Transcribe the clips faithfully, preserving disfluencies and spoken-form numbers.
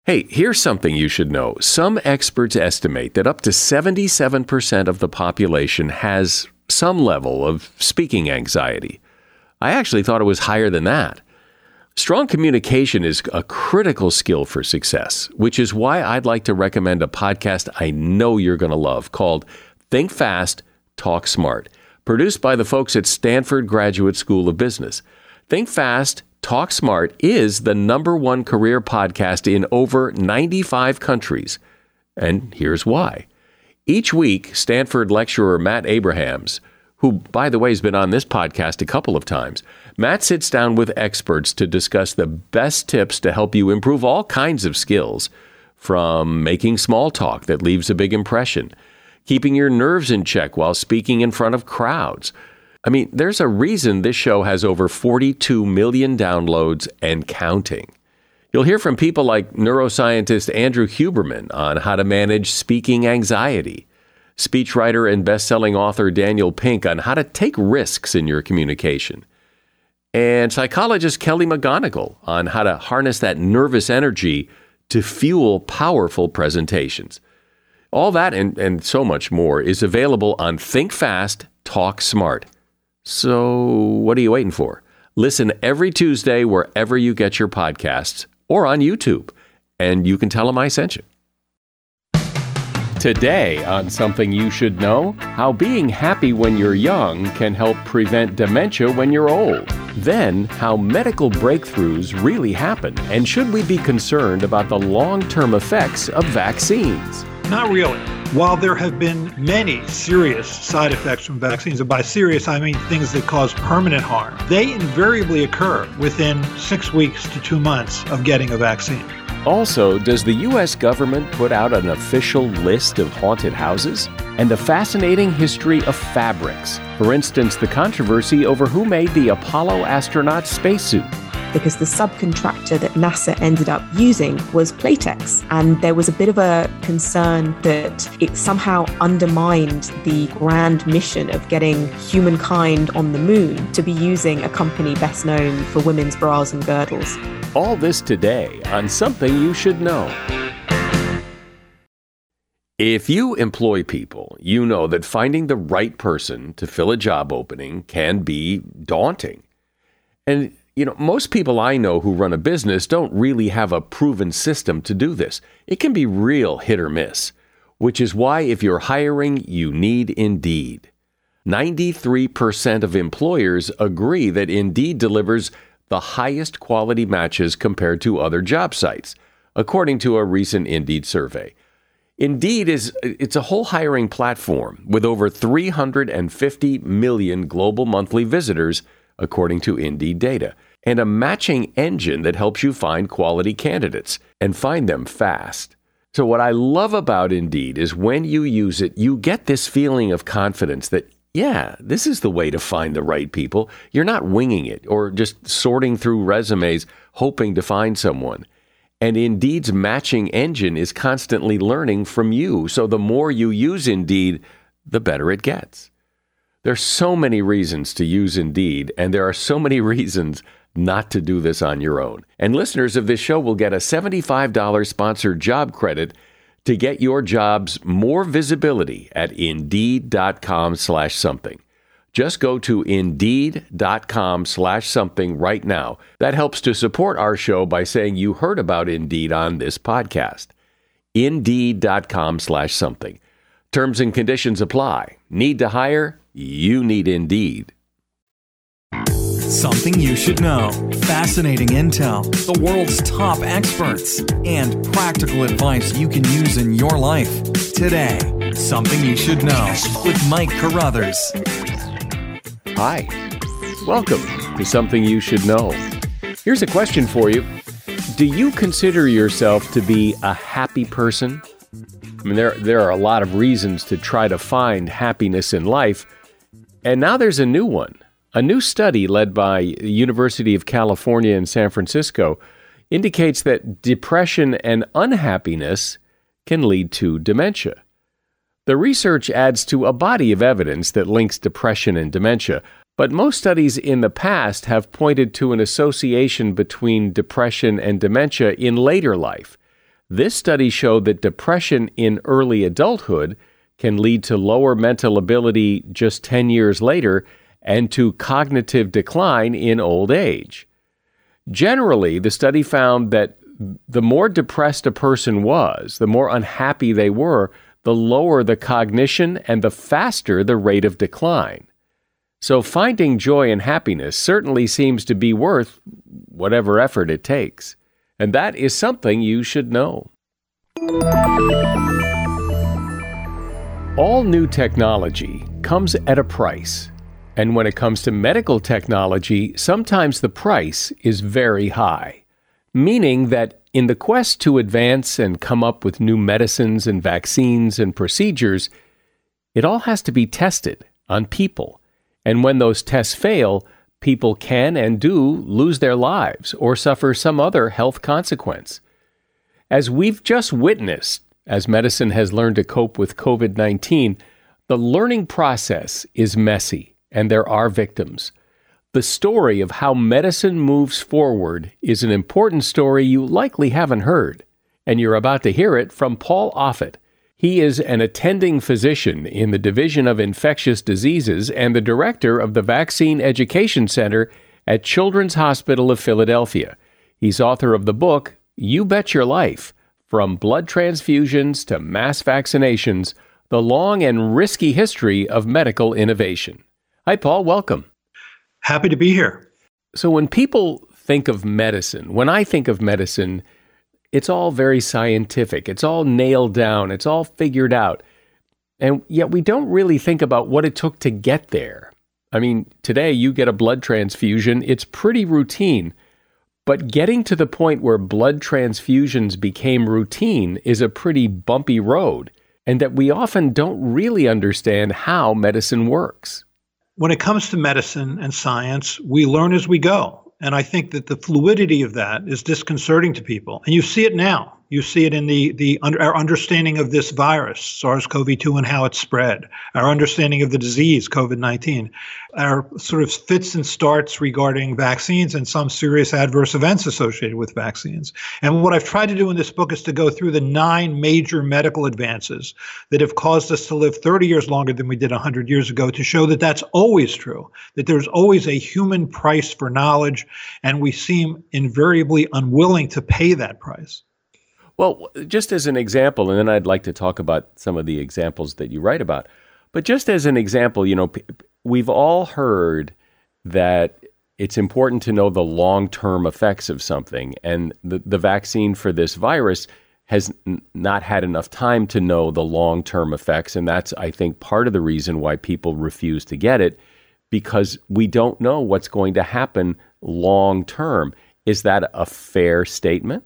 Hey, here's something you should know. Some experts estimate that up to seventy-seven percent of the population has some level of speaking anxiety. I actually thought it was higher than that. Strong communication is a critical skill for success, which is why I'd like to recommend a podcast I know you're going to love called Think Fast, Talk Smart, produced by the folks at Stanford Graduate School of Business. Think Fast, Talk Smart is the number one career podcast in over ninety-five countries. And here's why. Each week, Stanford lecturer Matt Abrahams, who, by the way, has been on this podcast a couple of times, Matt sits down with experts to discuss the best tips to help you improve all kinds of skills, from making small talk that leaves a big impression, keeping your nerves in check while speaking in front of crowds. I mean, there's a reason this show has over forty-two million downloads and counting. You'll hear from people like neuroscientist Andrew Huberman on how to manage speaking anxiety, speechwriter and best-selling author Daniel Pink on how to take risks in your communication, and psychologist Kelly McGonigal on how to harness that nervous energy to fuel powerful presentations. All that and, and so much more is available on Think Fast, Talk Smart. So what are you waiting for? Listen every Tuesday wherever you get your podcasts or on YouTube, and you can tell them I sent you. Today on Something You Should Know, how being happy when you're young can help prevent dementia when you're old. Then, how medical breakthroughs really happen, and should we be concerned about the long-term effects of vaccines? Not really. While there have been many serious side effects from vaccines, and by serious I mean things that cause permanent harm, they invariably occur within six weeks to two months of getting a vaccine. Also, does the U S government put out an official list of haunted houses? And the fascinating history of fabrics. For instance, the controversy over who made the Apollo astronaut spacesuit. Because the subcontractor that NASA ended up using was Playtex. And there was a bit of a concern that it somehow undermined the grand mission of getting humankind on the moon to be using a company best known for women's bras and girdles. All this today on Something You Should Know. If you employ people, you know that finding the right person to fill a job opening can be daunting. And you know, most people I know who run a business don't really have a proven system to do this. It can be real hit or miss, which is why if you're hiring, you need Indeed. ninety-three percent of employers agree that Indeed delivers the highest quality matches compared to other job sites, according to a recent Indeed survey. Indeed is it's a whole hiring platform with over three hundred fifty million global monthly visitors, according to Indeed data, and a matching engine that helps you find quality candidates and find them fast. So what I love about Indeed is when you use it, you get this feeling of confidence that, yeah, this is the way to find the right people. You're not winging it or just sorting through resumes hoping to find someone. And Indeed's matching engine is constantly learning from you. So the more you use Indeed, the better it gets. There's so many reasons to use Indeed, and there are so many reasons not to do this on your own. And listeners of this show will get a seventy-five dollars sponsored job credit to get your jobs more visibility at Indeed.com slash something. Just go to Indeed.com slash something right now. That helps to support our show by saying you heard about Indeed on this podcast. Indeed.com slash something. Terms and conditions apply. Need to hire? You need Indeed. Something you should know. Fascinating intel, the world's top experts, and practical advice you can use in your life. Today, Something You Should Know with Mike Carruthers. Hi. Welcome to Something You Should Know. Here's a question for you. Do you consider yourself to be a happy person? I mean, there, there are a lot of reasons to try to find happiness in life, and now there's a new one. A new study led by the University of California in San Francisco indicates that depression and unhappiness can lead to dementia. The research adds to a body of evidence that links depression and dementia, but most studies in the past have pointed to an association between depression and dementia in later life. This study showed that depression in early adulthood can lead to lower mental ability just ten years later and to cognitive decline in old age. Generally, the study found that the more depressed a person was, the more unhappy they were, the lower the cognition and the faster the rate of decline. So finding joy and happiness certainly seems to be worth whatever effort it takes. And that is something you should know. All new technology comes at a price. And when it comes to medical technology, sometimes the price is very high, meaning that in the quest to advance and come up with new medicines and vaccines and procedures, it all has to be tested on people. And when those tests fail, people can and do lose their lives or suffer some other health consequence. As we've just witnessed, as medicine has learned to cope with covid nineteen, the learning process is messy and there are victims. The story of how medicine moves forward is an important story you likely haven't heard, and you're about to hear it from Paul Offit. He is an attending physician in the Division of Infectious Diseases and the director of the Vaccine Education Center at Children's Hospital of Philadelphia. He's author of the book, You Bet Your Life, From Blood Transfusions to Mass Vaccinations, The Long and Risky History of Medical Innovation. Hi, Paul. Welcome. Happy to be here. So when people think of medicine, when I think of medicine, it's all very scientific. It's all nailed down. It's all figured out. And yet we don't really think about what it took to get there. I mean, today you get a blood transfusion. It's pretty routine. But getting to the point where blood transfusions became routine is a pretty bumpy road, and that we often don't really understand how medicine works. When it comes to medicine and science, we learn as we go. And I think that the fluidity of that is disconcerting to people. And you see it now. You see it in the, the under, our understanding of this virus, SARS CoV two, and how it spread, our understanding of the disease, covid nineteen, our sort of fits and starts regarding vaccines and some serious adverse events associated with vaccines. And what I've tried to do in this book is to go through the nine major medical advances that have caused us to live thirty years longer than we did one hundred years ago, to show that that's always true, that there's always a human price for knowledge, and we seem invariably unwilling to pay that price. Well, just as an example, and then I'd like to talk about some of the examples that you write about, but just as an example, you know, we've all heard that it's important to know the long-term effects of something, and the, the vaccine for this virus has n- not had enough time to know the long-term effects, and that's, I think, part of the reason why people refuse to get it, because we don't know what's going to happen long-term. Is that a fair statement?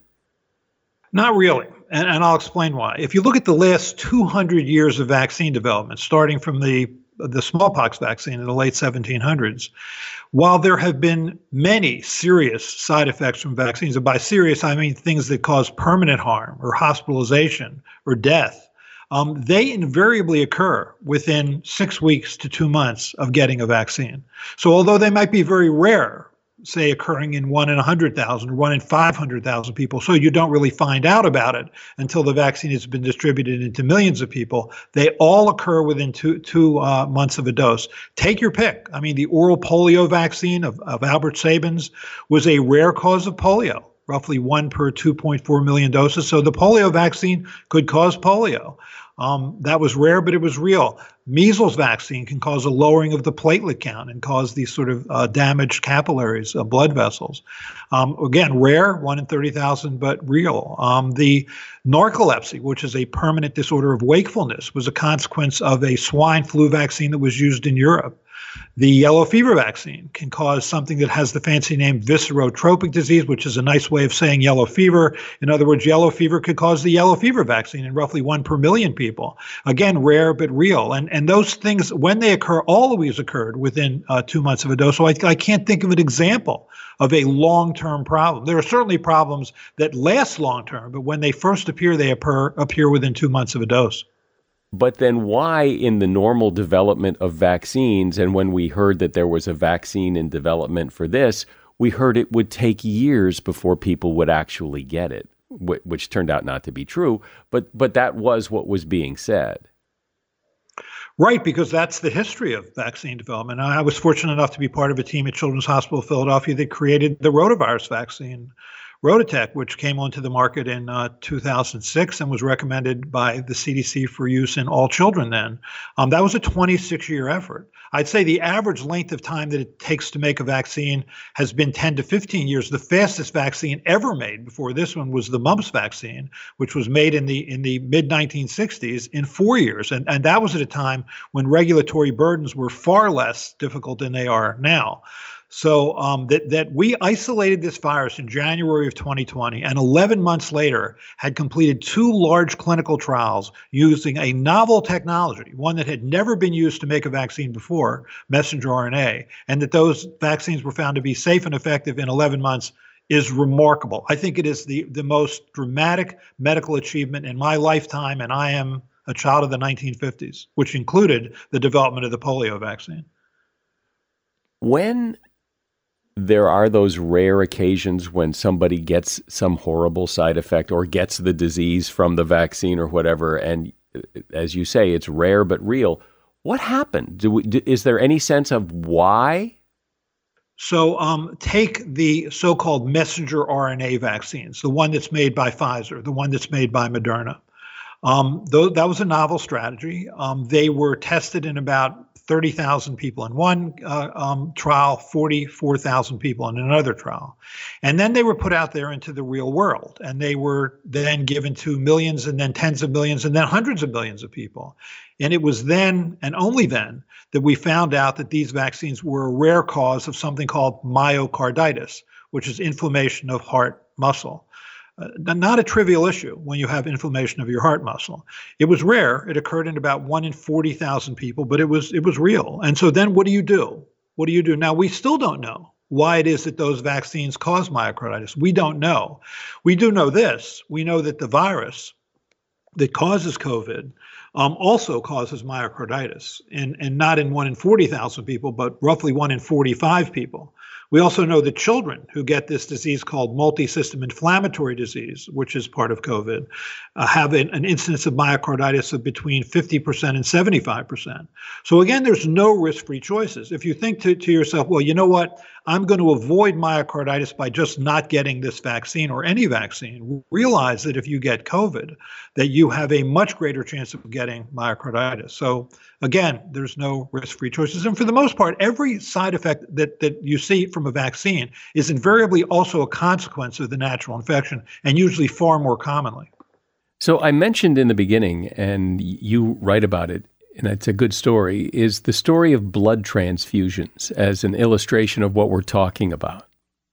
Not really, and, and I'll explain why. If you look at the last two hundred years of vaccine development, starting from the, the smallpox vaccine in the late seventeen hundreds, while there have been many serious side effects from vaccines, and by serious I mean things that cause permanent harm or hospitalization or death, um, they invariably occur within six weeks to two months of getting a vaccine. So although they might be very rare, say occurring in one in one hundred thousand or one in five hundred thousand people, so you don't really find out about it until the vaccine has been distributed into millions of people, they all occur within two two uh, months of a dose. Take your pick. I mean, the oral polio vaccine of, of Albert Sabin's was a rare cause of polio, roughly one per two point four million doses. So the polio vaccine could cause polio. Um, that was rare, but it was real. Measles vaccine can cause a lowering of the platelet count and cause these sort of uh, damaged capillaries, uh, blood vessels. Um, again, rare, one in thirty thousand, but real. Um, the narcolepsy, which is a permanent disorder of wakefulness, was a consequence of a swine flu vaccine that was used in Europe. The yellow fever vaccine can cause something that has the fancy name viscerotropic disease, which is a nice way of saying yellow fever. In other words, yellow fever could cause the yellow fever vaccine in roughly one per million people. Again, rare but real. And and those things, when they occur, always occurred within uh, two months of a dose. So I, I can't think of an example of a long-term problem. There are certainly problems that last long-term, but when they first appear, they appear, appear within two months of a dose. But then why in the normal development of vaccines, and when we heard that there was a vaccine in development for this, we heard it would take years before people would actually get it? wh- which turned out not to be true. But but that was what was being said. Right, because that's the history of vaccine development. I was fortunate enough to be part of a team at Children's Hospital of Philadelphia that created the rotavirus vaccine, Rotatec, which came onto the market in uh, two thousand six and was recommended by the C D C for use in all children then. Um, that was a twenty-six year effort. I'd say the average length of time that it takes to make a vaccine has been ten to fifteen years. The fastest vaccine ever made before this one was the mumps vaccine, which was made in the in the mid nineteen sixties in four years. And, and that was at a time when regulatory burdens were far less difficult than they are now. So um, that, that we isolated this virus in January of twenty twenty, and eleven months later had completed two large clinical trials using a novel technology, one that had never been used to make a vaccine before, messenger R N A, and that those vaccines were found to be safe and effective in eleven months is remarkable. I think it is the, the most dramatic medical achievement in my lifetime, and I am a child of the nineteen fifties, which included the development of the polio vaccine. When there are those rare occasions when somebody gets some horrible side effect or gets the disease from the vaccine or whatever, and as you say, it's rare but real. What happened? Do we, do, is there any sense of why? So um, take the so-called messenger R N A vaccines, the one that's made by Pfizer, the one that's made by Moderna. Um, though that was a novel strategy. Um, they were tested in about thirty thousand people in one uh, um, trial, forty-four thousand people in another trial. And then they were put out there into the real world, and they were then given to millions and then tens of millions and then hundreds of millions of people. And it was then and only then that we found out that these vaccines were a rare cause of something called myocarditis, which is inflammation of heart muscle. Uh, not a trivial issue when you have inflammation of your heart muscle. It was rare. It occurred in about one in forty thousand people, but it was it was real. And so then what do you do? What do you do? Now, we still don't know why it is that those vaccines cause myocarditis. We don't know. We do know this. We know that the virus that causes COVID um, also causes myocarditis, and, and not in one in forty thousand people, but roughly one in forty-five people. We also know that children who get this disease called multi-system inflammatory disease, which is part of COVID, uh, have an, an incidence of myocarditis of between fifty percent and seventy-five percent. So again, there's no risk-free choices. If you think to, to yourself, well, you know what, I'm going to avoid myocarditis by just not getting this vaccine or any vaccine, realize that if you get COVID, that you have a much greater chance of getting myocarditis. So again, there's no risk-free choices. And for the most part, every side effect that, that you see from a vaccine is invariably also a consequence of the natural infection, and usually far more commonly. So I mentioned in the beginning, and you write about it, and it's a good story, is the story of blood transfusions as an illustration of what we're talking about.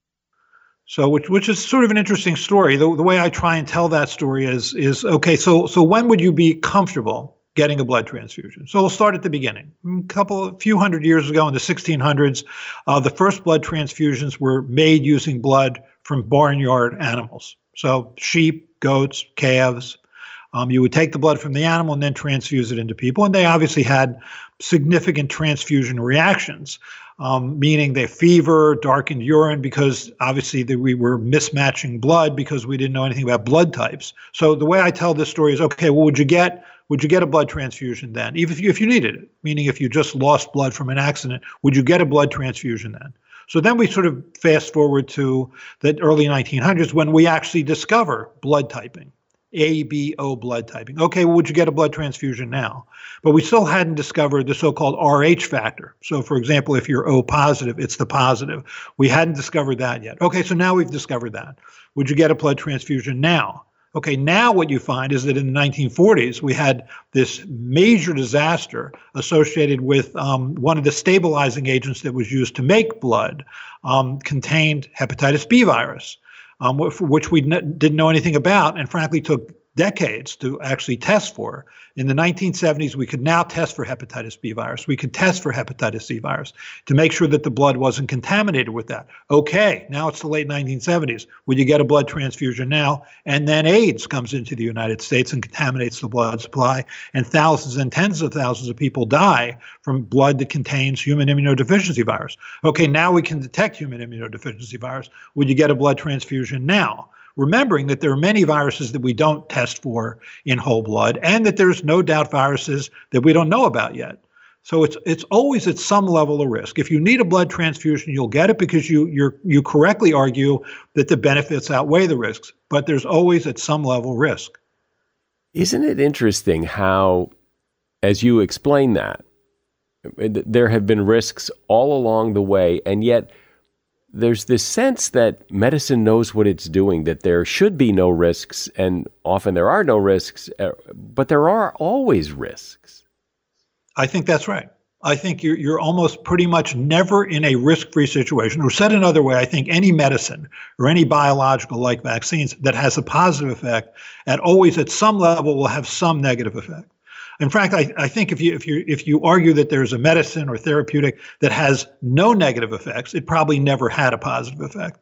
So, which which is sort of an interesting story. The, the way I try and tell that story is, is okay, so so when would you be comfortable getting a blood transfusion? So we'll start at the beginning. A couple, a few hundred years ago in the sixteen hundreds, uh, the first blood transfusions were made using blood from barnyard animals. So sheep, goats, calves. Um, you would take the blood from the animal and then transfuse it into people. And they obviously had significant transfusion reactions, um, meaning they fever, darkened urine, because obviously the, we were mismatching blood because we didn't know anything about blood types. So the way I tell this story is, okay, well, would you get Would you get a blood transfusion then? Even if you, if you needed it, meaning if you just lost blood from an accident, would you get a blood transfusion then? So then we sort of fast forward to the early nineteen hundreds when we actually discover blood typing, A B O blood typing. Okay, well, would you get a blood transfusion now? But we still hadn't discovered the so-called R H factor. So for example, if you're O positive, it's the positive. We hadn't discovered that yet. Okay, so now we've discovered that. Would you get a blood transfusion now? Okay, now what you find is that in the nineteen forties, we had this major disaster associated with um, one of the stabilizing agents that was used to make blood um, contained hepatitis B virus, um, which we n- didn't know anything about and frankly took decades to actually test for. In the nineteen seventies, we could now test for hepatitis B virus. We could test for hepatitis C virus to make sure that the blood wasn't contaminated with that. Okay, now it's the late nineteen seventies. Would you get a blood transfusion now? And then AIDS comes into the United States and contaminates the blood supply, and thousands and tens of thousands of people die from blood that contains human immunodeficiency virus. Okay, now we can detect human immunodeficiency virus. Would you get a blood transfusion now? remembering that there are many viruses that we don't test for in whole blood, and that there's no doubt viruses that we don't know about yet. So it's it's always at some level of risk. If you need a blood transfusion, you'll get it because you you're, you correctly argue that the benefits outweigh the risks, but there's always at some level risk. Isn't it interesting how, as you explain that, there have been risks all along the way, and yet there's this sense that medicine knows what it's doing, that there should be no risks, and often there are no risks, but there are always risks. I think that's right. I think you're, you're almost pretty much never in a risk-free situation. Or said another way, I think any medicine or any biological like vaccines that has a positive effect at always at some level will have some negative effect. In fact, I, I think if you if you if you argue that there's a medicine or therapeutic that has no negative effects, it probably never had a positive effect.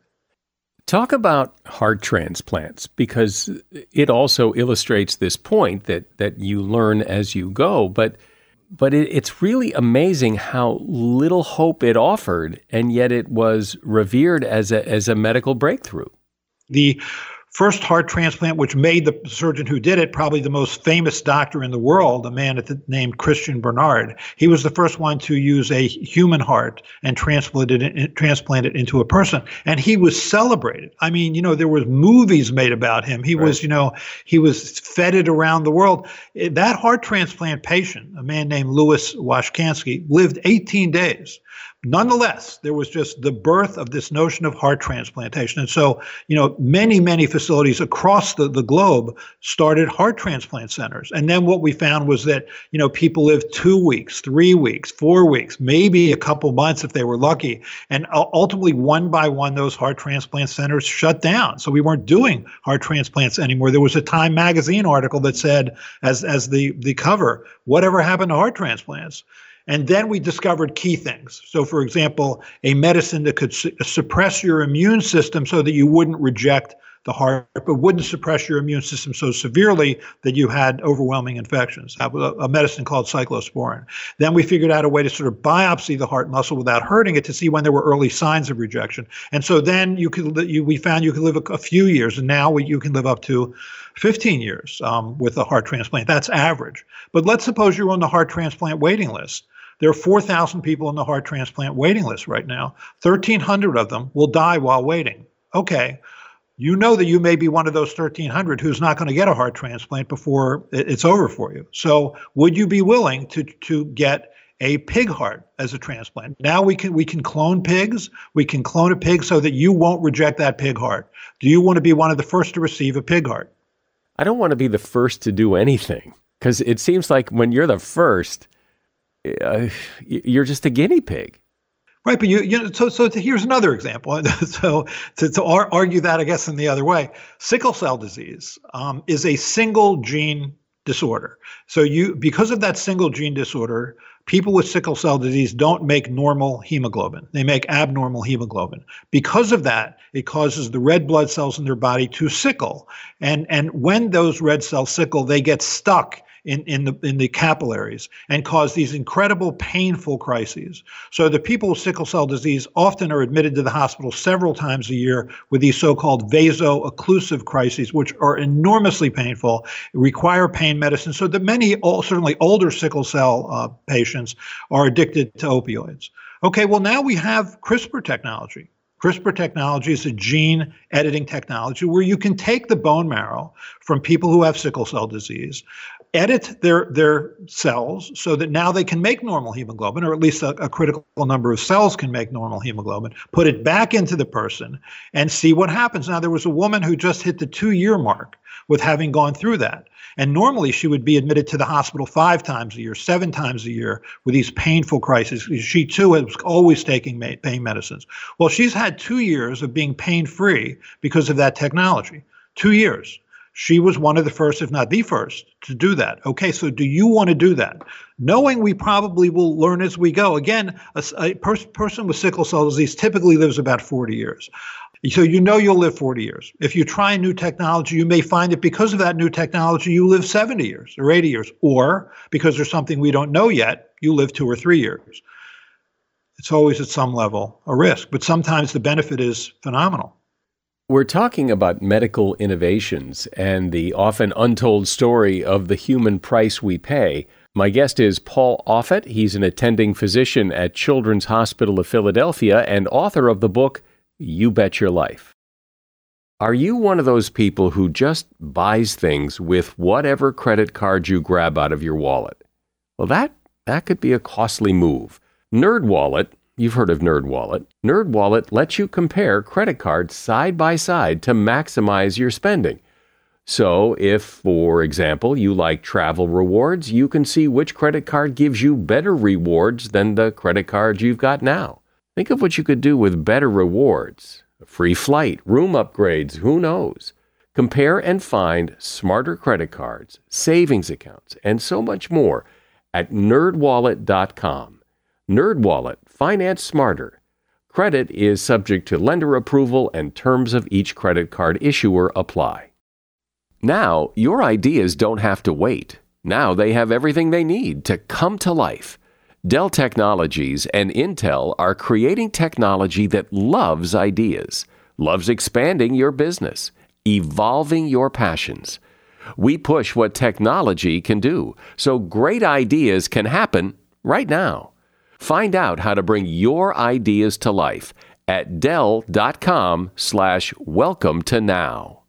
Talk about heart transplants, because it also illustrates this point that that you learn as you go. But but it, it's really amazing how little hope it offered, and yet it was revered as a as a medical breakthrough. The first heart transplant, which made the surgeon who did it probably the most famous doctor in the world, a man named Christian Barnard. He was the first one to use a human heart and transplant it, transplant it into a person. And he was celebrated. I mean, you know, there was movies made about him. He right. was, you know, he was feted around the world. That heart transplant patient, a man named Louis Washkansky, lived eighteen days. Nonetheless, there was just the birth of this notion of heart transplantation. And so, you know, many, many facilities across the, the globe started heart transplant centers. And then what we found was that, you know, people lived two weeks, three weeks, four weeks, maybe a couple months if they were lucky. And ultimately, one by one, those heart transplant centers shut down. So we weren't doing heart transplants anymore. There was a Time magazine article that said, as, as the, the cover, whatever happened to heart transplants? And then we discovered key things. So, for example, a medicine that could su- suppress your immune system so that you wouldn't reject the heart, but wouldn't suppress your immune system so severely that you had overwhelming infections. That was a, a medicine called cyclosporin. Then we figured out a way to sort of biopsy the heart muscle without hurting it to see when there were early signs of rejection. And so then you could, you, we found you could live a, a few years, and now we, you can live up to fifteen years um, with a heart transplant. That's average. But let's suppose you're on the heart transplant waiting list. There are four thousand people on the heart transplant waiting list right now. thirteen hundred of them will die while waiting. Okay, you know that you may be one of those thirteen hundred who's not going to get a heart transplant before it's over for you. So would you be willing to to get a pig heart as a transplant? Now we can we can clone pigs. We can clone a pig so that you won't reject that pig heart. Do you want to be one of the first to receive a pig heart? I don't want to be the first to do anything, because it seems like when you're the first, Uh, you're just a guinea pig. Right, but you, you know, so so to, here's another example. so to, to ar- argue that, I guess, in the other way, sickle cell disease um, is a single gene disorder. So you, because of that single gene disorder, people with sickle cell disease don't make normal hemoglobin. They make abnormal hemoglobin. Because of that, it causes the red blood cells in their body to sickle. And and when those red cells sickle, they get stuck in, in the in the capillaries and cause these incredible painful crises. So the people with sickle cell disease often are admitted to the hospital several times a year with these so-called vaso-occlusive crises, which are enormously painful, require pain medicine, so that many, certainly older sickle cell uh, patients, are addicted to opioids. Okay, well, now we have CRISPR technology. CRISPR technology is a gene editing technology where you can take the bone marrow from people who have sickle cell disease, edit their their cells so that now they can make normal hemoglobin, or at least a, a critical number of cells can make normal hemoglobin, put it back into the person and see what happens. Now, there was a woman who just hit the two-year mark with having gone through that. And normally she would be admitted to the hospital five times a year, seven times a year with these painful crises. She too was always taking pain medicines. Well, she's had two years of being pain-free because of that technology. Two years. She was one of the first, if not the first, to do that. Okay, so do you want to do that? Knowing we probably will learn as we go. Again, a, a pers- person with sickle cell disease typically lives about forty years. So you know you'll live forty years. If you try new technology, you may find that because of that new technology, you live seventy years or eighty years. Or because there's something we don't know yet, you live two or three years. It's always at some level a risk, but sometimes the benefit is phenomenal. We're talking about medical innovations and the often untold story of the human price we pay. My guest is Paul Offit. He's an attending physician at Children's Hospital of Philadelphia and author of the book, You Bet Your Life. Are you one of those people who just buys things with whatever credit card you grab out of your wallet? Well, that, that could be a costly move. NerdWallet, you've heard of NerdWallet. NerdWallet lets you compare credit cards side by side to maximize your spending. So if, for example, you like travel rewards, you can see which credit card gives you better rewards than the credit card you've got now. Think of what you could do with better rewards. A free flight, room upgrades, who knows? Compare and find smarter credit cards, savings accounts, and so much more at nerd wallet dot com. NerdWallet, finance smarter. Credit is subject to lender approval and terms of each credit card issuer apply. Now, your ideas don't have to wait. Now they have everything they need to come to life. Dell Technologies and Intel are creating technology that loves ideas, loves expanding your business, evolving your passions. We push what technology can do, so great ideas can happen right now. Find out how to bring your ideas to life at Dell.com slash welcome to now.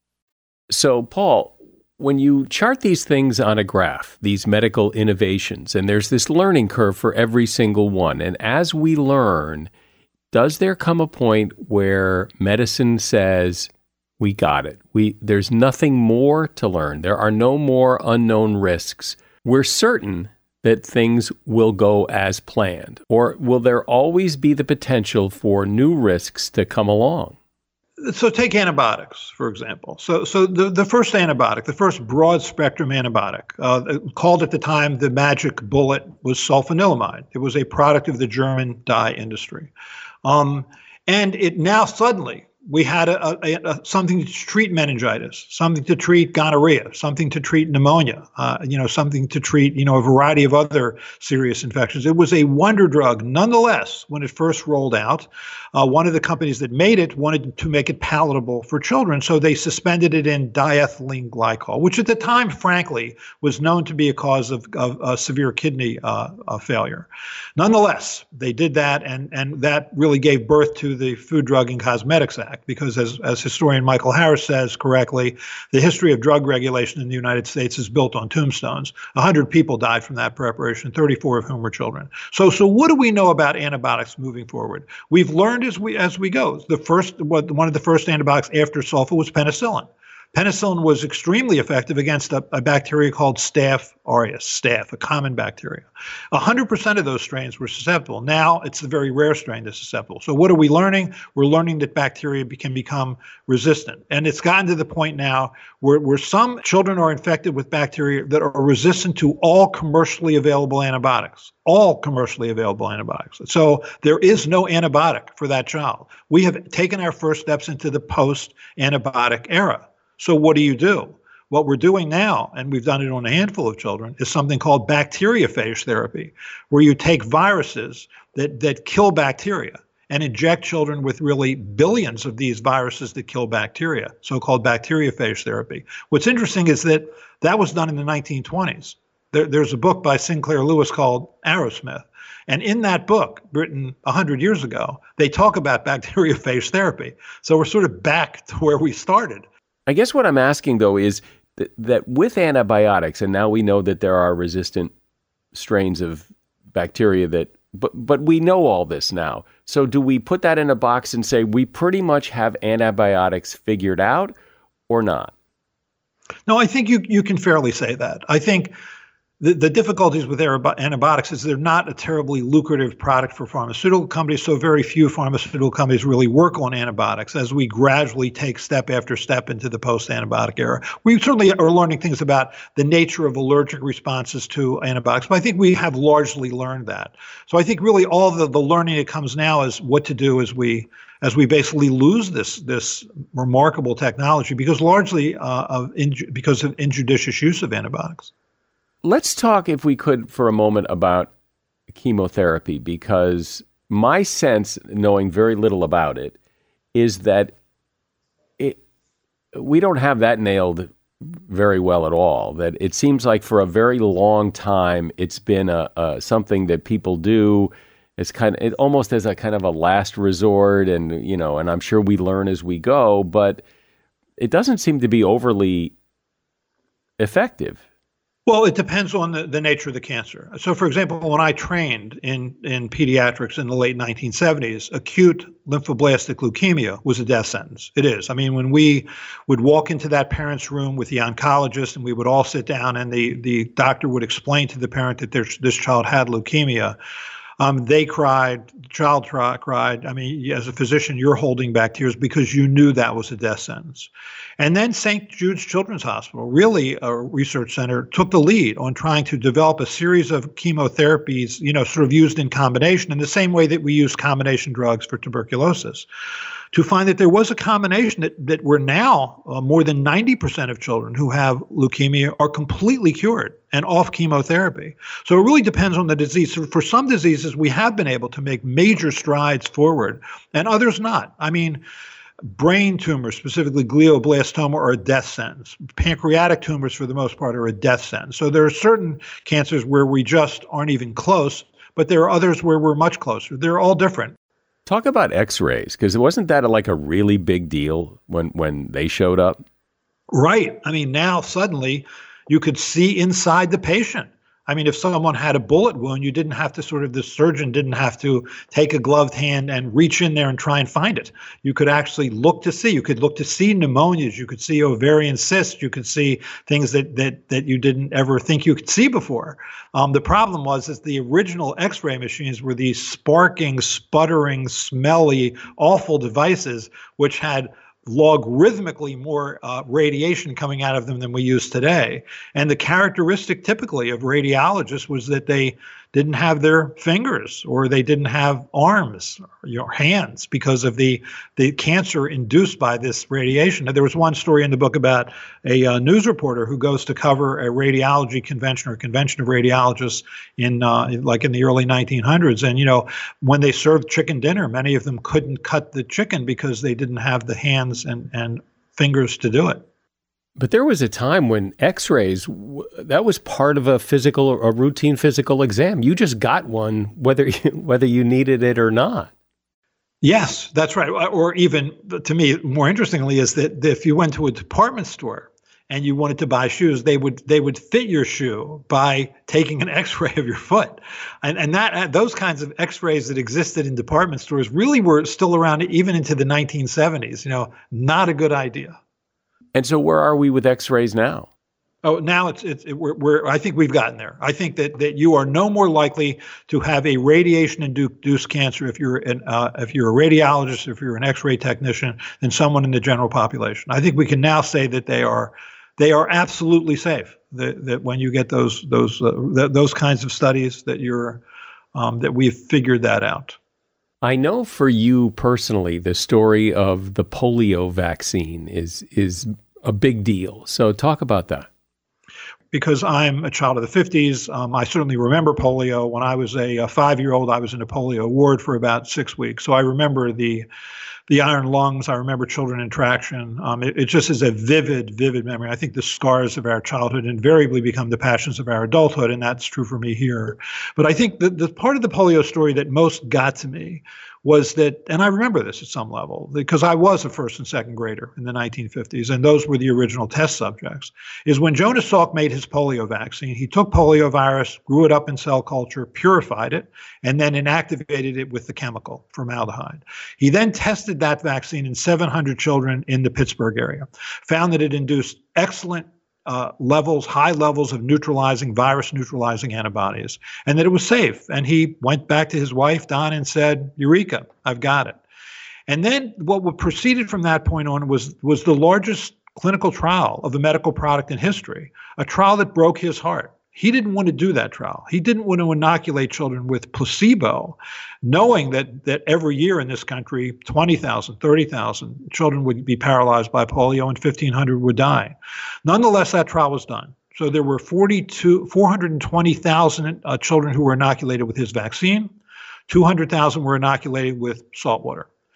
So, Paul, when you chart these things on a graph, these medical innovations, and there's this learning curve for every single one, and as we learn, does there come a point where medicine says, we got it. We there's nothing more to learn. There are no more unknown risks. We're certain that things will go as planned? Or will there always be the potential for new risks to come along? So take antibiotics, for example. So so the, the first antibiotic, the first broad-spectrum antibiotic, uh, called at the time the magic bullet, was sulfanilamide. It was a product of the German dye industry. Um, and it now suddenly, we had a, a, a, something to treat meningitis, something to treat gonorrhea, something to treat pneumonia, uh, you know, something to treat, you know, a variety of other serious infections. It was a wonder drug. Nonetheless, when it first rolled out, uh, one of the companies that made it wanted to make it palatable for children, so they suspended it in diethylene glycol, which at the time, frankly, was known to be a cause of, of uh, severe kidney uh, uh, failure. Nonetheless, they did that, and, and that really gave birth to the Food, Drug, and Cosmetics Act. Because as, as historian Michael Harris says correctly, the history of drug regulation in the United States is built on tombstones. one hundred people died from that preparation, thirty-four of whom were children. So so what do we know about antibiotics moving forward? We've learned as we as we go. The first what one of the first antibiotics after sulfa was penicillin. Penicillin was extremely effective against a, a bacteria called Staph aureus, staph, a common bacteria. one hundred percent of those strains were susceptible. Now it's the very rare strain that's susceptible. So what are we learning? We're learning that bacteria be, can become resistant. And it's gotten to the point now where, where some children are infected with bacteria that are resistant to all commercially available antibiotics. All commercially available antibiotics. So there is no antibiotic for that child. We have taken our first steps into the post-antibiotic era. So what do you do? What we're doing now, and we've done it on a handful of children, is something called bacteriophage therapy, where you take viruses that, that kill bacteria and inject children with really billions of these viruses that kill bacteria, so-called bacteriophage therapy. What's interesting is that that was done in the nineteen twenties. There, there's a book by Sinclair Lewis called Arrowsmith. And in that book, written one hundred years ago, they talk about bacteriophage therapy. So we're sort of back to where we started. I guess what I'm asking, though, is that, that with antibiotics, and now we know that there are resistant strains of bacteria that, but but we know all this now. So do we put that in a box and say we pretty much have antibiotics figured out or not? No, I think you, you can fairly say that. I think the, the difficulties with antibiotics is they're not a terribly lucrative product for pharmaceutical companies, so very few pharmaceutical companies really work on antibiotics as we gradually take step after step into the post-antibiotic era. We certainly are learning things about the nature of allergic responses to antibiotics, but I think we have largely learned that. So I think really all the, the learning that comes now is what to do as we as we basically lose this this remarkable technology because largely uh, of in, because of injudicious use of antibiotics. Let's talk, if we could, for a moment about chemotherapy, because my sense, knowing very little about it, is that we don't have that nailed very well at all. That it seems like for a very long time, it's been a, a something that people do. It's kind of it almost as a kind of a last resort, and you know, and I'm sure we learn as we go, but it doesn't seem to be overly effective. Well, it depends on the, the nature of the cancer. So, for example, when I trained in, in pediatrics in the late nineteen seventies, acute lymphoblastic leukemia was a death sentence. It is. I mean, when we would walk into that parent's room with the oncologist and we would all sit down and the, the doctor would explain to the parent that their, this child had leukemia, Um, they cried, the child tri- cried. I mean, as a physician, you're holding back tears because you knew that was a death sentence. And then Saint Jude's Children's Hospital, really a research center, took the lead on trying to develop a series of chemotherapies, you know, sort of used in combination in the same way that we use combination drugs for tuberculosis, to find that there was a combination that, that we're now uh, more than ninety percent of children who have leukemia are completely cured and off chemotherapy. So it really depends on the disease. So for some diseases, we have been able to make major strides forward and others not. I mean, brain tumors, specifically glioblastoma, are a death sentence. Pancreatic tumors, for the most part, are a death sentence. So there are certain cancers where we just aren't even close, but there are others where we're much closer. They're all different. Talk about x-rays, because wasn't that a, like a really big deal when, when they showed up? Right. I mean, now suddenly you could see inside the patient. I mean, if someone had a bullet wound, you didn't have to sort of, the surgeon didn't have to take a gloved hand and reach in there and try and find it. You could actually look to see. You could look to see pneumonias. You could see ovarian cysts. You could see things that that that you didn't ever think you could see before. Um, the problem was that the original X-ray machines were these sparking, sputtering, smelly, awful devices which had logarithmically more uh, radiation coming out of them than we use today. And the characteristic typically of radiologists was that they didn't have their fingers or they didn't have arms or your hands because of the, the cancer induced by this radiation. There was one story in the book about a uh, news reporter who goes to cover a radiology convention or convention of radiologists in uh, like in the early nineteen hundreds. And, you know, when they served chicken dinner, many of them couldn't cut the chicken because they didn't have the hands and, and fingers to do it. But there was a time when x-rays, that was part of a physical, a routine physical exam. You just got one whether you, whether you needed it or not. Yes, that's right. Or even, to me, more interestingly, is that if you went to a department store and you wanted to buy shoes, they would they would fit your shoe by taking an x-ray of your foot. And, and that those kinds of x-rays that existed in department stores really were still around even into the nineteen seventies. You know, not a good idea. And so where are we with x-rays now? Oh, now it's it's it, we're, we're I think we've gotten there. I think that that you are no more likely to have a radiation-induced cancer if you're an uh, if you're a radiologist, if you're an X-ray technician, than someone in the general population. I think we can now say that they are they are absolutely safe. That that when you get those those uh, th- those kinds of studies, that you're um, that we've figured that out. I know for you personally, the story of the polio vaccine is is a big deal. So talk about that. Because I'm a child of the fifties, um, I certainly remember polio. When I was a, a five-year-old, I was in a polio ward for about six weeks. So I remember the the iron lungs. I remember children in traction. Um, it, it just is a vivid, vivid memory. I think the scars of our childhood invariably become the passions of our adulthood, and that's true for me here. But I think the, the part of the polio story that most got to me was that, and I remember this at some level, because I was a first and second grader in the nineteen fifties, and those were the original test subjects, is when Jonas Salk made his polio vaccine, he took polio virus, grew it up in cell culture, purified it, and then inactivated it with the chemical formaldehyde. He then tested that vaccine in seven hundred children in the Pittsburgh area, found that it induced excellent Uh, levels, high levels of neutralizing, virus-neutralizing antibodies, and that it was safe. And he went back to his wife, Don, and said, "Eureka, I've got it." And then what proceeded from that point on was, was the largest clinical trial of a medical product in history, a trial that broke his heart. He didn't want to do that trial. He didn't want to inoculate children with placebo, knowing that that every year in this country, twenty thousand, thirty thousand children would be paralyzed by polio and fifteen hundred would die. Nonetheless, that trial was done. So there were forty-two, four hundred twenty thousand uh, children who were inoculated with his vaccine. two hundred thousand were inoculated with salt water.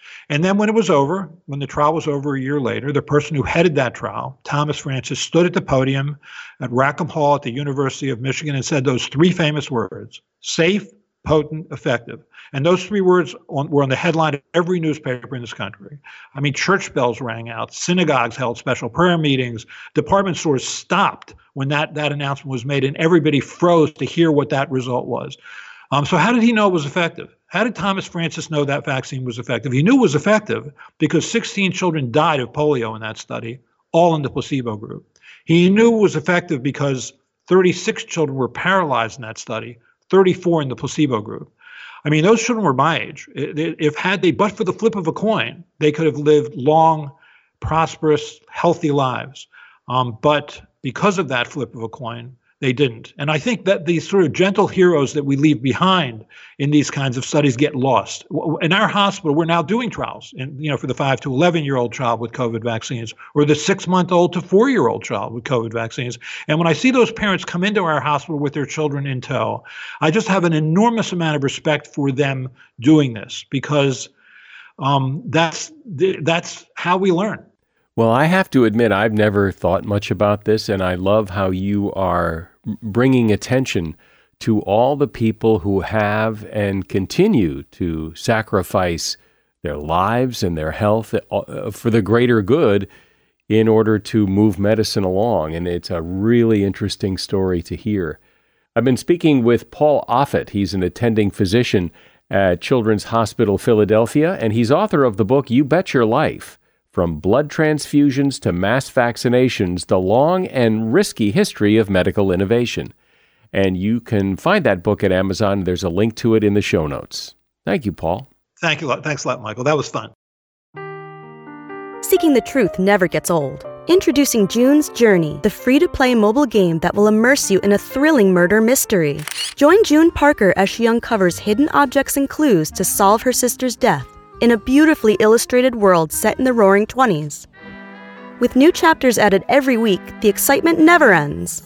And then when it was over, when the trial was over a year later, the person who headed that trial, Thomas Francis, stood at the podium at Rackham Hall at the University of Michigan and said those three famous words: safe, potent, effective. And those three words on, were on the headline of every newspaper in this country. I mean, church bells rang out, synagogues held special prayer meetings, department stores stopped when that, that announcement was made, and everybody froze to hear what that result was. Um, so how did he know it was effective? How did Thomas Francis know that vaccine was effective? He knew it was effective because sixteen children died of polio in that study, all in the placebo group. He knew it was effective because thirty-six children were paralyzed in that study, thirty-four in the placebo group. I mean, those children were my age. If had they, but for the flip of a coin, they could have lived long, prosperous, healthy lives. Um, but because of that flip of a coin, they didn't. And I think that these sort of gentle heroes that we leave behind in these kinds of studies get lost. In our hospital, we're now doing trials, in, you know, for the five to eleven-year-old child with COVID vaccines, or the six-month-old to four-year-old child with COVID vaccines. And when I see those parents come into our hospital with their children in tow, I just have an enormous amount of respect for them doing this, because um, that's that's how we learn. Well, I have to admit, I've never thought much about this, and I love how you are bringing attention to all the people who have and continue to sacrifice their lives and their health for the greater good in order to move medicine along. And it's a really interesting story to hear. I've been speaking with Paul Offit. He's an attending physician at Children's Hospital Philadelphia, and he's author of the book You Bet Your Life: From Blood Transfusions to Mass Vaccinations, The Long and Risky History of Medical Innovation. And you can find that book at Amazon. There's a link to it in the show notes. Thank you, Paul. Thank you. Thanks a lot, Michael. That was fun. Seeking the truth never gets old. Introducing June's Journey, the free-to-play mobile game that will immerse you in a thrilling murder mystery. Join June Parker as she uncovers hidden objects and clues to solve her sister's death in a beautifully illustrated world set in the roaring twenties. With new chapters added every week, the excitement never ends.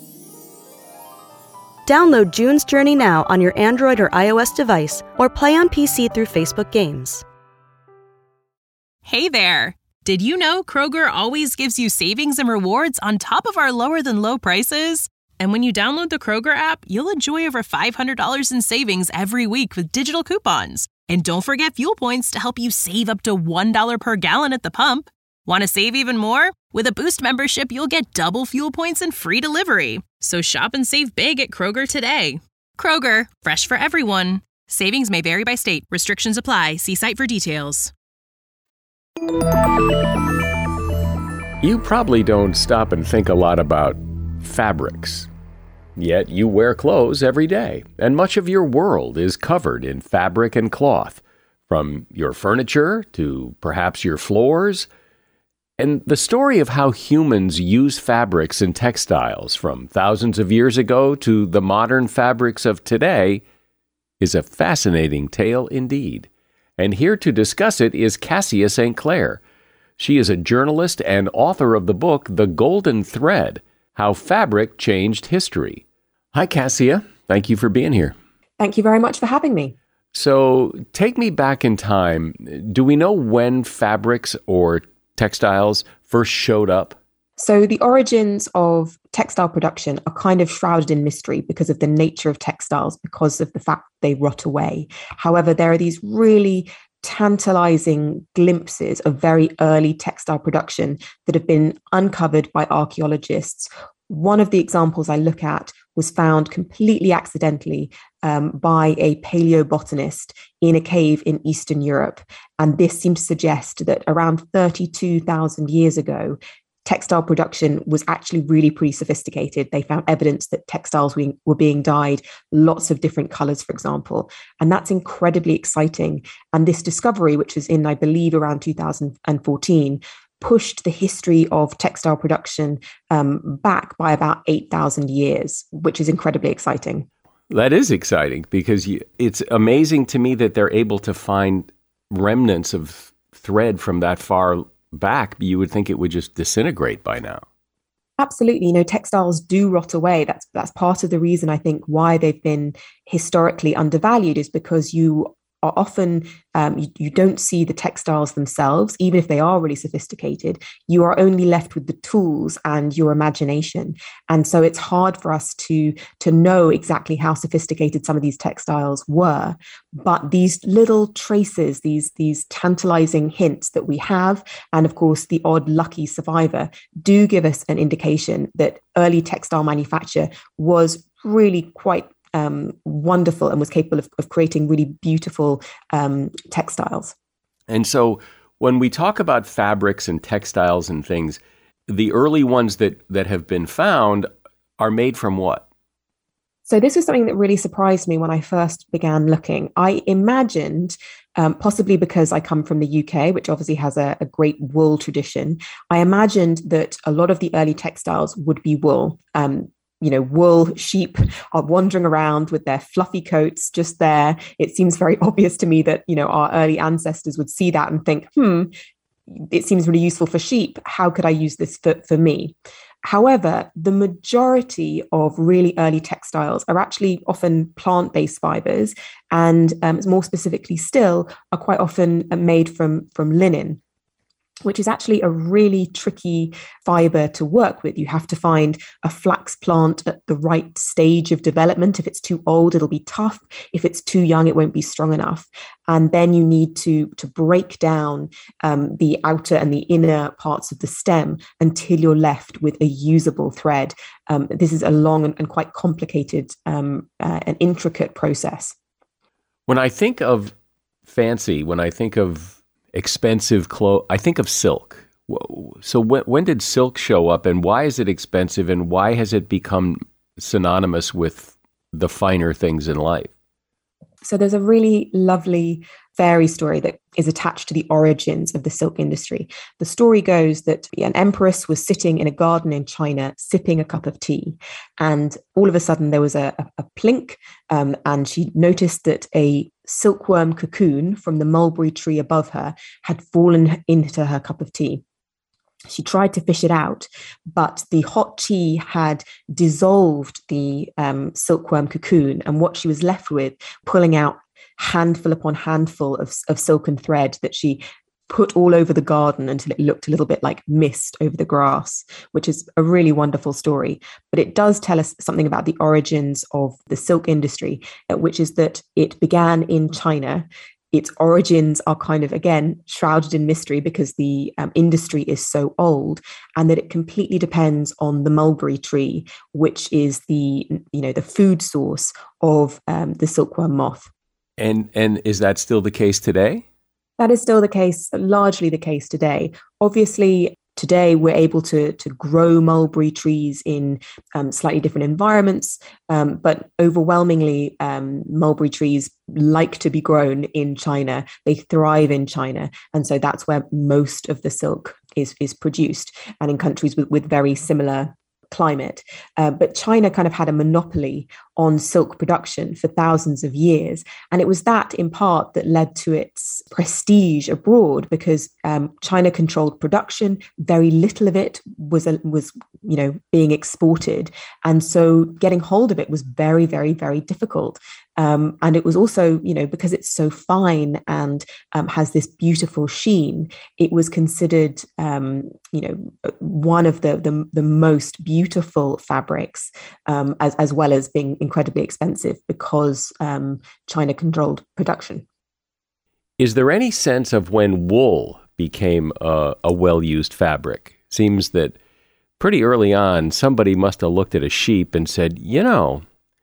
Download June's Journey now on your Android or iOS device, or play on P C through Facebook Games. Hey there! Did you know Kroger always gives you savings and rewards on top of our lower-than-low prices? And when you download the Kroger app, you'll enjoy over five hundred dollars in savings every week with digital coupons. And don't forget fuel points to help you save up to one dollar per gallon at the pump. Want to save even more? With a Boost membership, you'll get double fuel points and free delivery. So shop and save big at Kroger today. Kroger, fresh for everyone. Savings may vary by state. Restrictions apply. See site for details. You probably don't stop and think a lot about fabrics. Yet you wear clothes every day, and much of your world is covered in fabric and cloth, from your furniture to perhaps your floors. And the story of how humans use fabrics and textiles from thousands of years ago to the modern fabrics of today is a fascinating tale indeed. And here to discuss it is Cassia Saint Clair. She is a journalist and author of the book The Golden Thread: How Fabric Changed History. Hi, Cassia. Thank you for being here. Thank you very much for having me. So take me back in time. Do we know when fabrics or textiles first showed up? So the origins of textile production are kind of shrouded in mystery because of the nature of textiles, because of the fact they rot away. However, there are these really tantalizing glimpses of very early textile production that have been uncovered by archaeologists. One of the examples I look at was found completely accidentally um, by a paleobotanist in a cave in Eastern Europe. And this seems to suggest that around thirty-two thousand years ago, textile production was actually really pretty sophisticated. They found evidence that textiles were being dyed lots of different colors, for example. And that's incredibly exciting. And this discovery, which was in, I believe, around two thousand fourteen, pushed the history of textile production um, back by about eight thousand years, which is incredibly exciting. That is exciting because you, it's amazing to me that they're able to find remnants of thread from that far back. You would think it would just disintegrate by now. Absolutely. You know, textiles do rot away. That's that's part of the reason I think why they've been historically undervalued is because you are often, um, you, you don't see the textiles themselves, even if they are really sophisticated. You are only left with the tools and your imagination. And so it's hard for us to, to know exactly how sophisticated some of these textiles were. But these little traces, these, these tantalizing hints that we have, and of course, the odd lucky survivor, do give us an indication that early textile manufacture was really quite Um, wonderful and was capable of, of creating really beautiful um, textiles. And so when we talk about fabrics and textiles and things, the early ones that, that have been found are made from what? So this was something that really surprised me when I first began looking. I imagined, um, possibly because I come from the U K, which obviously has a, a great wool tradition, I imagined that a lot of the early textiles would be wool. Um, You know, wool sheep are wandering around with their fluffy coats just there. It seems very obvious to me that, you know, our early ancestors would see that and think, hmm, it seems really useful for sheep. How could I use this for, for me? However, the majority of really early textiles are actually often plant-based fibers, and um, more specifically still, are quite often made from, from linen, which is actually a really tricky fiber to work with. You have to find a flax plant at the right stage of development. If it's too old, it'll be tough. If it's too young, it won't be strong enough. And then you need to, to break down um, the outer and the inner parts of the stem until you're left with a usable thread. Um, this is a long and, and quite complicated um, uh, and intricate process. When I think of fancy, when I think of expensive clothes, I think of silk. So when, when did silk show up, and why is it expensive, and why has it become synonymous with the finer things in life? So there's a really lovely fairy story that is attached to the origins of the silk industry. The story goes that an empress was sitting in a garden in China sipping a cup of tea, and all of a sudden there was a, a, a plink, um, and she noticed that a silkworm cocoon from the mulberry tree above her had fallen into her cup of tea. She tried to fish it out, but the hot tea had dissolved the um, silkworm cocoon, and what she was left with, pulling out handful upon handful of, of silken thread that she put all over the garden until it looked a little bit like mist over the grass, which is a really wonderful story. But it does tell us something about the origins of the silk industry, which is that it began in China. Its origins are kind of, again, shrouded in mystery because the um, industry is so old, and that it completely depends on the mulberry tree, which is the, you know, the food source of um, the silkworm moth. And and is that still the case today? That is still the case, largely the case today. Obviously, today we're able to, to grow mulberry trees in um, slightly different environments, um, but overwhelmingly, um, mulberry trees like to be grown in China. They thrive in China. And so that's where most of the silk is, is produced, and in countries with, with very similar climate. Uh, but China kind of had a monopoly on silk production for thousands of years. And it was that in part that led to its prestige abroad, because um, China controlled production. Very little of it was, uh, was, you know, being exported. And so getting hold of it was very, very, very difficult. Um, and it was also, you know, because it's so fine and um, has this beautiful sheen, it was considered, um, you know, one of the the, the most beautiful fabrics, um, as, as well as being incredibly expensive because um, China controlled production. Is there any sense of when wool became a, a well-used fabric? Seems that pretty early on, somebody must have looked at a sheep and said, you know,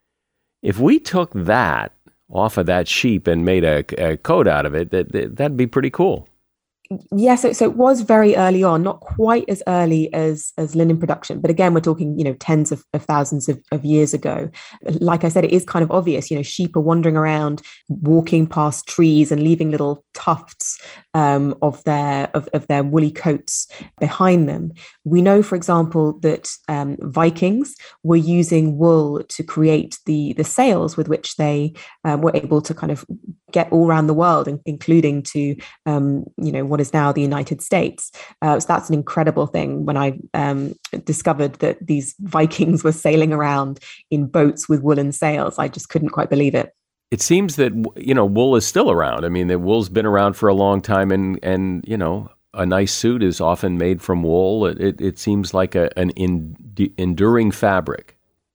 if we took that off of that sheep and made a, a coat out of it, that, that, that'd be pretty cool. Yes, yeah, so, so it was very early on, not quite as early as, as linen production. But again, we're talking, you know, tens of, of thousands of, of years ago. Like I said, it is kind of obvious, you know, sheep are wandering around, walking past trees and leaving little tufts um, of their of, of their woolly coats behind them. We know, for example, that um, Vikings were using wool to create the, the sails with which they um, were able to kind of get all around the world, including to, um, you know, what is now the United States. Uh, so that's an incredible thing. When I um, discovered that these Vikings were sailing around in boats with woolen sails, I just couldn't quite believe it. It seems that, you know, wool is still around. I mean, the wool's been around for a long time, and, and you know, a nice suit is often made from wool. It, it, it seems like a, an in, enduring fabric.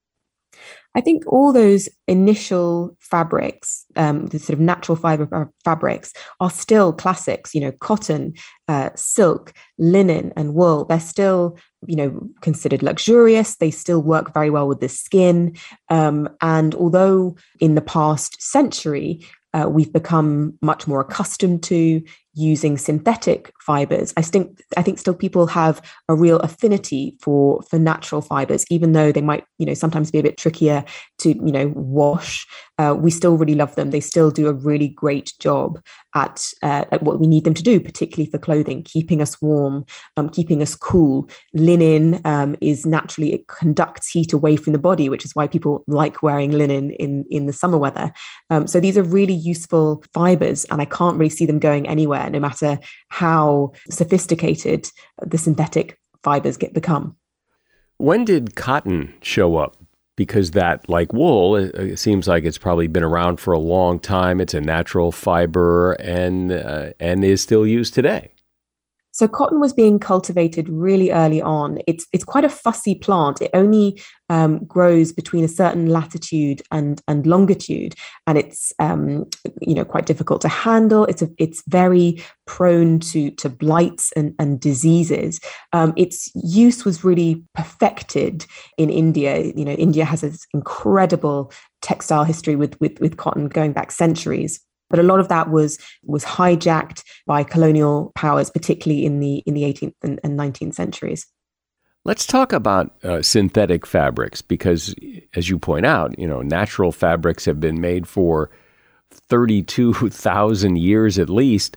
I think all those initial fabrics, um, the sort of natural fiber fabrics, are still classics. You know, cotton, uh, silk, linen, and wool. They're still, you know, considered luxurious. They still work very well with the skin. Um, and although in the past century, uh, we've become much more accustomed to using synthetic fibers, I think I think still people have a real affinity for for natural fibers, even though they might, you know, sometimes be a bit trickier to, you know, wash. Uh, we still really love them. They still do a really great job at, uh, at what we need them to do, particularly for clothing, keeping us warm, um, keeping us cool. Linen um, is naturally, it conducts heat away from the body, which is why people like wearing linen in, in the summer weather. Um, so these are really useful fibers, and I can't really see them going anywhere, no matter how sophisticated the synthetic fibers get become. When did cotton show up? Because that, like wool, it seems like it's probably been around for a long time. It's a natural fiber and uh, and is still used today. So cotton was being cultivated really early on. It's it's quite a fussy plant. It only um, grows between a certain latitude and and longitude, and it's um, you know quite difficult to handle. It's a, it's very prone to to blights and and diseases. Um, its use was really perfected in India. You know, India has this incredible textile history with with with cotton going back centuries. But a lot of that was was hijacked by colonial powers, particularly in the in the eighteenth and, and nineteenth centuries. Let's talk about uh, synthetic fabrics, because, as you point out, you know, natural fabrics have been made for thirty-two thousand years at least.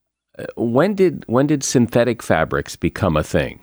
When did when did synthetic fabrics become a thing?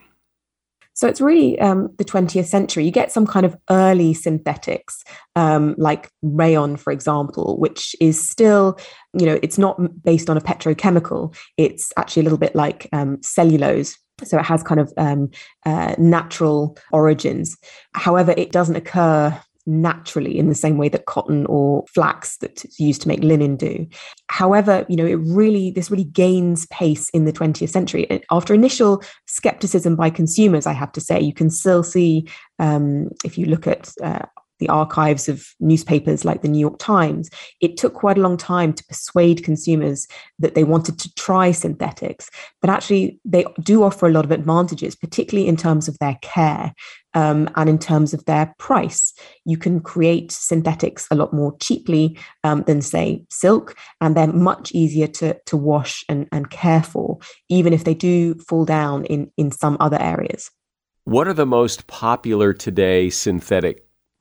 So it's really um, the twentieth century. You get some kind of early synthetics, um, like rayon, for example, which is still, you know, it's not based on a petrochemical. It's actually a little bit like um, cellulose. So it has kind of um, uh, natural origins. However, it doesn't occur naturally in the same way that cotton or flax that's used to make linen do. However, you know, it really, this really gains pace in the twentieth century. After initial skepticism by consumers, I have to say, you can still see, um, if you look at uh, the archives of newspapers like the New York Times, it took quite a long time to persuade consumers that they wanted to try synthetics. But actually, they do offer a lot of advantages, particularly in terms of their care um, and in terms of their price. You can create synthetics a lot more cheaply um, than, say, silk, and they're much easier to, to wash and, and care for, even if they do fall down in, in some other areas. What are the most popular today synthetic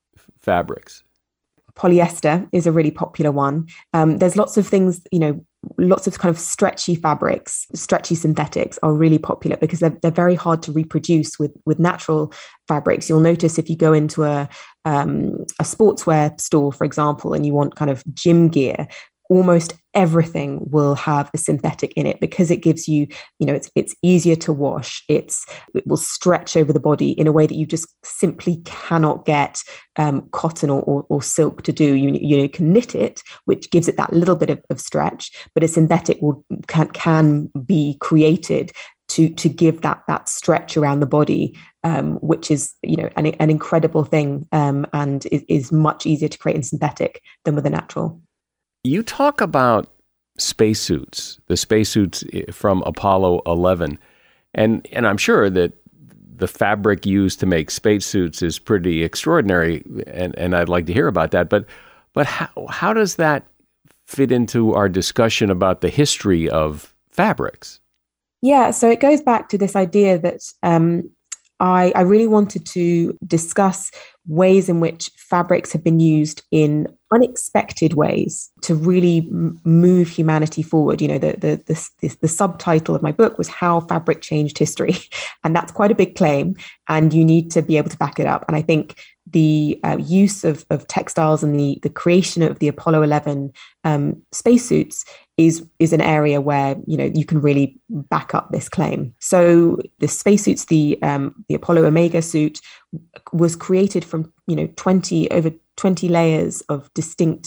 fabrics? Polyester is a really popular one. Um, there's lots of things, you know, lots of kind of stretchy fabrics, stretchy synthetics are really popular because they're, they're very hard to reproduce with, with natural fabrics. You'll notice if you go into a, um, a sportswear store, for example, and you want kind of gym gear, almost everything will have a synthetic in it because it gives you, you know, it's it's easier to wash. It's it will stretch over the body in a way that you just simply cannot get um, cotton or, or, or silk to do. You you know, can knit it, which gives it that little bit of, of stretch, but a synthetic will can can be created to to give that that stretch around the body, um, which is, you know, an an incredible thing, um, and is, is much easier to create in synthetic than with a natural. You talk about spacesuits, the spacesuits from Apollo eleven, and and I'm sure that the fabric used to make spacesuits is pretty extraordinary, and, and I'd like to hear about that. But but how how does that fit into our discussion about the history of fabrics? Yeah, so it goes back to this idea that um, I, I really wanted to discuss ways in which fabrics have been used in unexpected ways to really m- move humanity forward. You know, the, the the the the subtitle of my book was How Fabric Changed History, and that's quite a big claim, and you need to be able to back it up. And I think the uh, use of of textiles and the the creation of the Apollo eleven um, spacesuits is is an area where, you know, you can really back up this claim. So the spacesuits, the um, the Apollo Omega suit, was created from, you know, twenty over twenty layers of distinct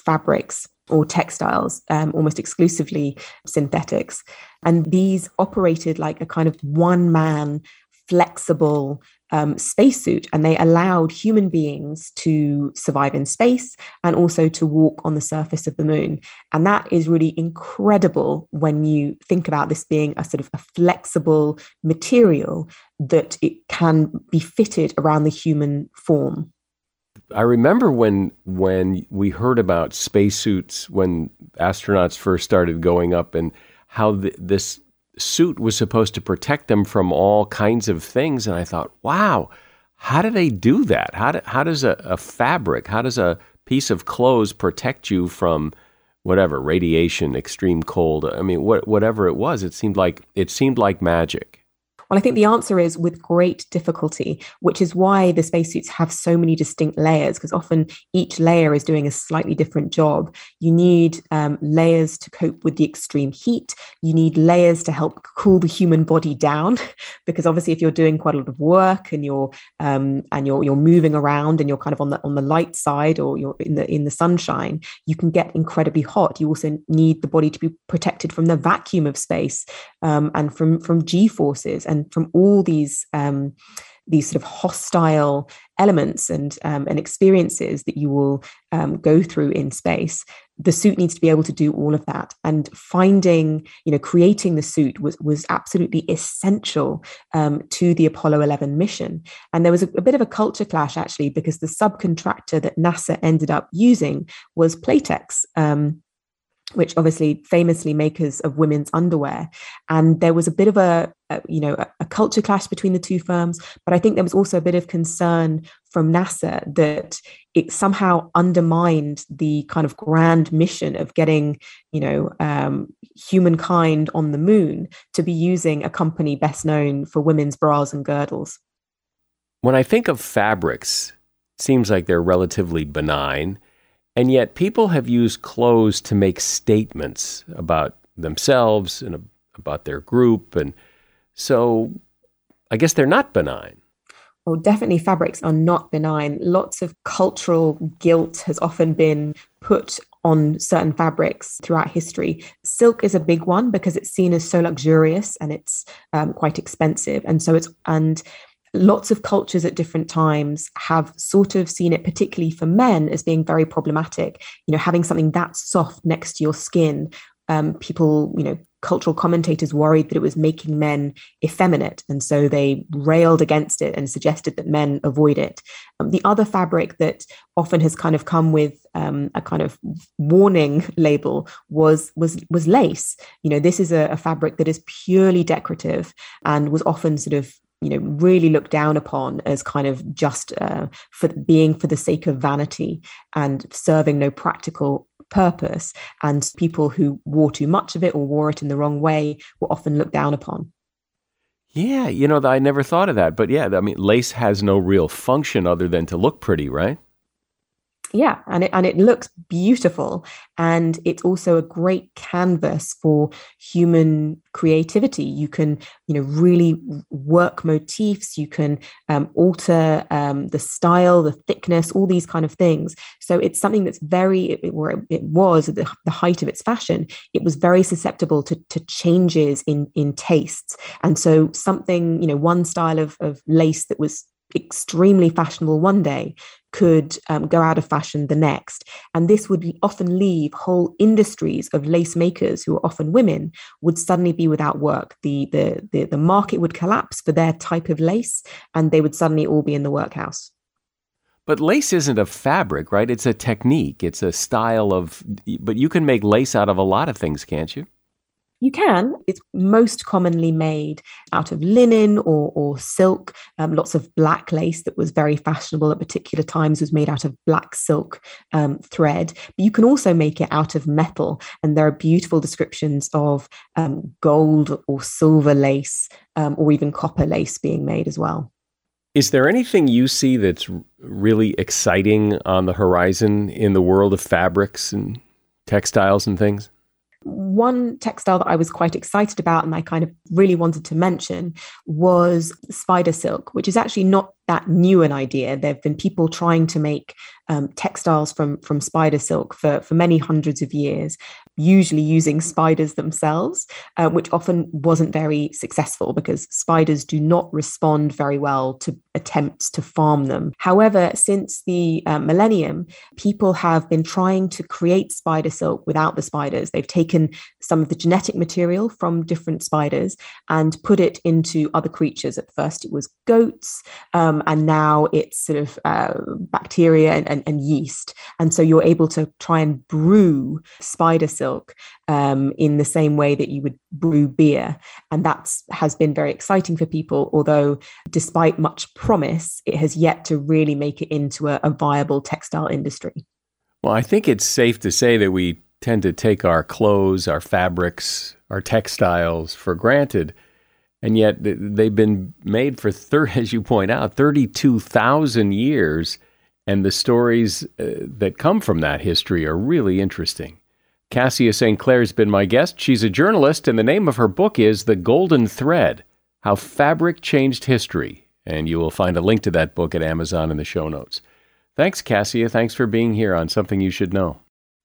fabrics or textiles, um, almost exclusively synthetics. And these operated like a kind of one-man flexible um, spacesuit, and they allowed human beings to survive in space and also to walk on the surface of the moon. And that is really incredible when you think about this being a sort of a flexible material that it can be fitted around the human form. I remember when when we heard about spacesuits when astronauts first started going up, and how the, this suit was supposed to protect them from all kinds of things. And I thought, wow, how do they do that? How do, how does a, a fabric, how does a piece of clothes protect you from whatever, radiation, extreme cold? I mean, what, whatever it was, it seemed like it seemed like magic. Well, I think the answer is with great difficulty, which is why the spacesuits have so many distinct layers, because often each layer is doing a slightly different job. You need um, layers to cope with the extreme heat. You need layers to help cool the human body down, because obviously if you're doing quite a lot of work and you're um, and you're you're moving around and you're kind of on the on the light side, or you're in the in the sunshine, you can get incredibly hot. You also need the body to be protected from the vacuum of space um, and from from G-forces and And from all these um, these sort of hostile elements and um, and experiences that you will um, go through in space. The suit needs to be able to do all of that. And finding, you know, creating the suit was was absolutely essential um, to the Apollo eleven mission. And there was a, a bit of a culture clash, actually, because the subcontractor that NASA ended up using was Playtex, Um, which obviously famously makers of women's underwear. And there was a bit of a, a you know, a, a culture clash between the two firms. But I think there was also a bit of concern from NASA that it somehow undermined the kind of grand mission of getting, you know, um, humankind on the moon to be using a company best known for women's bras and girdles. When I think of fabrics, it seems like they're relatively benign. And yet people have used clothes to make statements about themselves and about their group. And so I guess they're not benign. Well, definitely fabrics are not benign. Lots of cultural guilt has often been put on certain fabrics throughout history. Silk is a big one because it's seen as so luxurious and it's um, quite expensive. And so it's, and lots of cultures at different times have sort of seen it, particularly for men, as being very problematic. You know, having something that soft next to your skin, um, people, you know, cultural commentators worried that it was making men effeminate. And so they railed against it and suggested that men avoid it. Um, the other fabric that often has kind of come with um, a kind of warning label was, was, was lace. You know, this is a, a fabric that is purely decorative and was often sort of, you know, really looked down upon as kind of just uh, for being for the sake of vanity and serving no practical purpose. And people who wore too much of it or wore it in the wrong way were often looked down upon. Yeah, you know, I never thought of that. But yeah, I mean, lace has no real function other than to look pretty, right? Yeah, and it and it looks beautiful, and it's also a great canvas for human creativity. You can, you know, really work motifs. You can um, alter um, the style, the thickness, all these kind of things. So it's something that's very, it, or it was at the, the height of its fashion. It was very susceptible to to changes in in tastes, and so something, you know, one style of of lace that was extremely fashionable one day could um, go out of fashion the next. And this would often leave whole industries of lace makers, who are often women, would suddenly be without work. The, the, the, the market would collapse for their type of lace, and they would suddenly all be in the workhouse. But lace isn't a fabric, right? It's a technique. It's a style of, but you can make lace out of a lot of things, can't you? You can. It's most commonly made out of linen or, or silk. Um, lots of black lace that was very fashionable at particular times was made out of black silk um, thread. But you can also make it out of metal. And there are beautiful descriptions of um, gold or silver lace um, or even copper lace being made as well. Is there anything you see that's really exciting on the horizon in the world of fabrics and textiles and things? One textile that I was quite excited about and I kind of really wanted to mention was spider silk, which is actually not that new an idea. There have been people trying to make um, textiles from, from spider silk for, for many hundreds of years, usually using spiders themselves, uh, which often wasn't very successful because spiders do not respond very well to attempts to farm them. However, since the uh, millennium, people have been trying to create spider silk without the spiders. They've taken some of the genetic material from different spiders and put it into other creatures. At first it was goats, um, and now it's sort of uh, bacteria and, and, and yeast. And so you're able to try and brew spider silk um, in the same way that you would brew beer. And that has been very exciting for people, although despite much promise, it has yet to really make it into a, a viable textile industry. Well, I think it's safe to say that we tend to take our clothes, our fabrics, our textiles for granted. And yet they've been made for, thir- as you point out, thirty-two thousand years. And the stories uh, that come from that history are really interesting. Cassia Saint Clair has been my guest. She's a journalist, and the name of her book is The Golden Thread, How Fabric Changed History. And you will find a link to that book at Amazon in the show notes. Thanks, Cassia. Thanks for being here on Something You Should Know.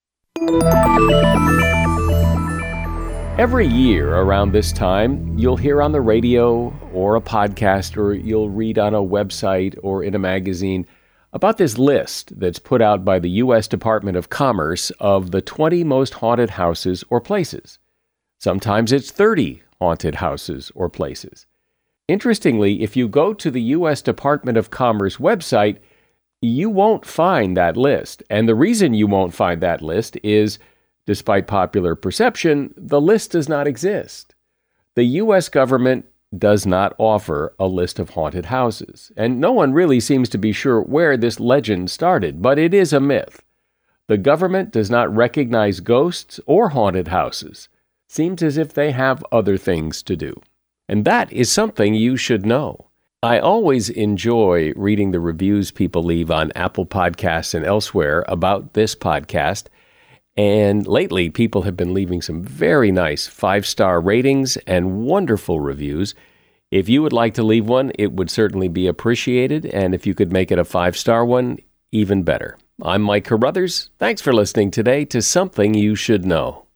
Every year around this time, you'll hear on the radio or a podcast, or you'll read on a website or in a magazine about this list that's put out by the U S Department of Commerce of the twenty most haunted houses or places. Sometimes it's thirty haunted houses or places. Interestingly, if you go to the U S Department of Commerce website, you won't find that list. And the reason you won't find that list is, despite popular perception, the list does not exist. The U S government does not offer a list of haunted houses, and no one really seems to be sure where this legend started, but it is a myth. The government does not recognize ghosts or haunted houses. Seems as if they have other things to do. And that is something you should know. I always enjoy reading the reviews people leave on Apple Podcasts and elsewhere about this podcast. And lately, people have been leaving some very nice five-star ratings and wonderful reviews. If you would like to leave one, it would certainly be appreciated. And if you could make it a five-star one, even better. I'm Mike Carruthers. Thanks for listening today to Something You Should Know.